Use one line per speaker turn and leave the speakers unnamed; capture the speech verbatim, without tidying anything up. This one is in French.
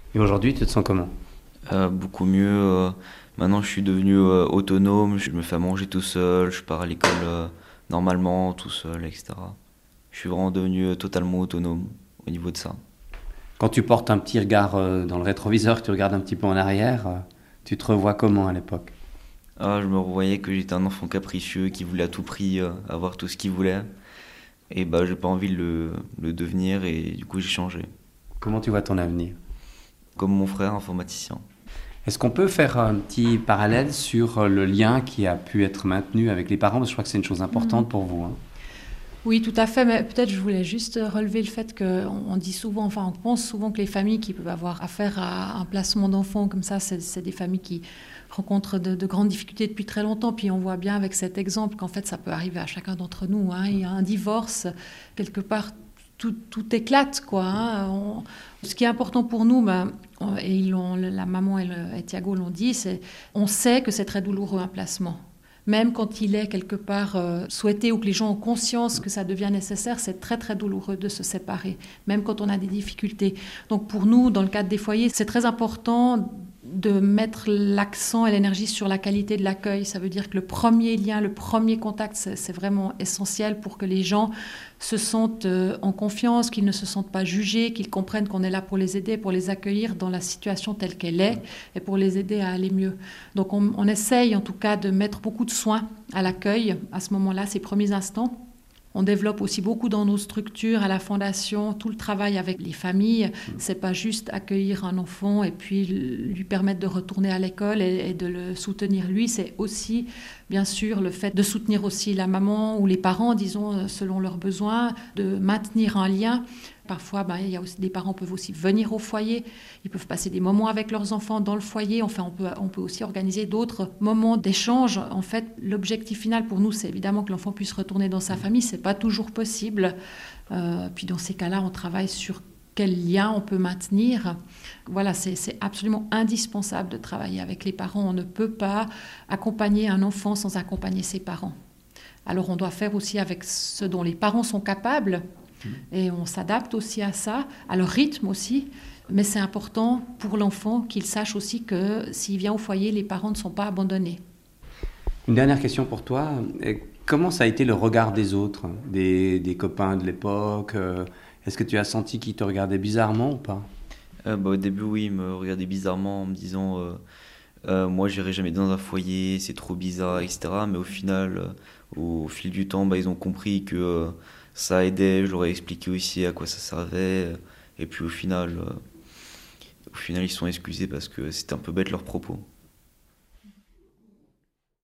Et aujourd'hui, tu te sens comment?
Euh, beaucoup mieux. euh, Maintenant, je suis devenu euh, autonome. Je me fais à manger tout seul. Je pars à l'école euh, normalement, tout seul, et cetera. Je suis vraiment devenu euh, totalement autonome au niveau de ça.
Quand tu portes un petit regard euh, dans le rétroviseur, que tu regardes un petit peu en arrière, euh, tu te revois comment à l'époque?
Ah, je me revoyais que j'étais un enfant capricieux qui voulait à tout prix euh, avoir tout ce qu'il voulait. Et bah, j'ai pas envie de le, le devenir et du coup, j'ai changé.
Comment tu vois ton avenir?
Comme mon frère informaticien.
Est-ce qu'on peut faire un petit parallèle sur euh, le lien qui a pu être maintenu avec les parents? Parce que je crois que c'est une chose
Mm.
importante pour vous, hein.
Oui, tout à fait, mais peut-être je voulais juste relever le fait qu'on on dit souvent, enfin on pense souvent que les familles qui peuvent avoir affaire à un placement d'enfants comme ça, c'est, c'est des familles qui rencontrent de, de grandes difficultés depuis très longtemps. Puis on voit bien avec cet exemple qu'en fait ça peut arriver à chacun d'entre nous, hein. Il y a un divorce, quelque part tout, tout éclate, quoi, hein. On- ce qui est important pour nous, ben, on- et ils l'ont- la maman et, le, et Thiago l'ont dit, c'est on sait que c'est très douloureux un placement. Même quand il est quelque part euh, souhaité ou que les gens ont conscience que ça devient nécessaire, c'est très très douloureux de se séparer, même quand on a des difficultés. Donc pour nous, dans le cadre des foyers, c'est très important de mettre l'accent et l'énergie sur la qualité de l'accueil. Ça veut dire que le premier lien, le premier contact, c'est, c'est vraiment essentiel pour que les gens se sentent euh, en confiance, qu'ils ne se sentent pas jugés, qu'ils comprennent qu'on est là pour les aider, pour les accueillir dans la situation telle qu'elle est et pour les aider à aller mieux. Donc on, on essaye en tout cas de mettre beaucoup de soins à l'accueil à ce moment-là, ces premiers instants. On développe aussi beaucoup dans nos structures, à la fondation, tout le travail avec les familles. C'est pas juste accueillir un enfant et puis lui permettre de retourner à l'école et, et de le soutenir lui. C'est aussi, bien sûr, le fait de soutenir aussi la maman ou les parents, disons, selon leurs besoins, de maintenir un lien. Parfois, ben, il y a aussi, des parents peuvent aussi venir au foyer, ils peuvent passer des moments avec leurs enfants dans le foyer. Enfin, on peut, on peut aussi organiser d'autres moments d'échange. En fait, l'objectif final pour nous, c'est évidemment que l'enfant puisse retourner dans sa famille. C'est pas toujours possible. Euh, puis dans ces cas-là, on travaille sur quel lien on peut maintenir. Voilà, c'est, c'est absolument indispensable de travailler avec les parents. On ne peut pas accompagner un enfant sans accompagner ses parents. Alors on doit faire aussi avec ce dont les parents sont capables et on s'adapte aussi à ça, à leur rythme aussi. Mais c'est important pour l'enfant qu'il sache aussi que s'il vient au foyer, les parents ne sont pas abandonnés.
Une dernière question pour toi. Euh, Comment ça a été le regard des autres, des, des copains de l'époque? euh, Est-ce que tu as senti qu'ils te regardaient bizarrement ou pas?
Euh, bah, au début, oui, ils me regardaient bizarrement en me disant euh, euh, moi, j'irai jamais dans un foyer, c'est trop bizarre, et cetera. Mais au final, euh, au fil du temps, bah, ils ont compris que euh, ça aidait. Je leur ai expliqué aussi à quoi ça servait. Et puis au final, euh, au final, ils se sont excusés parce que c'était un peu bête leurs propos.